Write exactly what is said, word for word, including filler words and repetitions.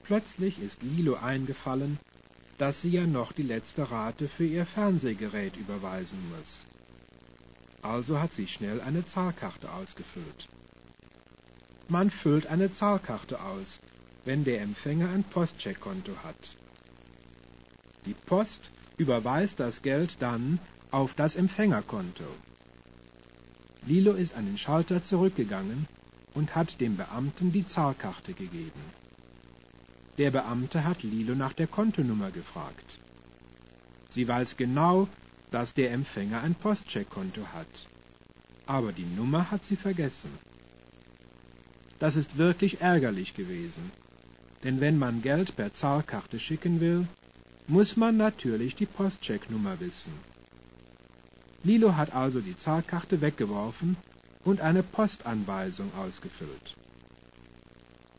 Plötzlich ist Lilo eingefallen, dass sie ja noch die letzte Rate für ihr Fernsehgerät überweisen muss. Also hat sie schnell eine Zahlkarte ausgefüllt. Man füllt eine Zahlkarte aus, wenn der Empfänger ein Postcheckkonto hat. Die Post überweist das Geld dann auf das Empfängerkonto. Lilo ist an den Schalter zurückgegangen und hat dem Beamten die Zahlkarte gegeben. Der Beamte hat Lilo nach der Kontonummer gefragt. Sie weiß genau, dass der Empfänger ein Postcheckkonto hat, aber die Nummer hat sie vergessen. Das ist wirklich ärgerlich gewesen, denn wenn man Geld per Zahlkarte schicken will, muss man natürlich die Postchecknummer wissen. Lilo hat also die Zahlkarte weggeworfen und eine Postanweisung ausgefüllt.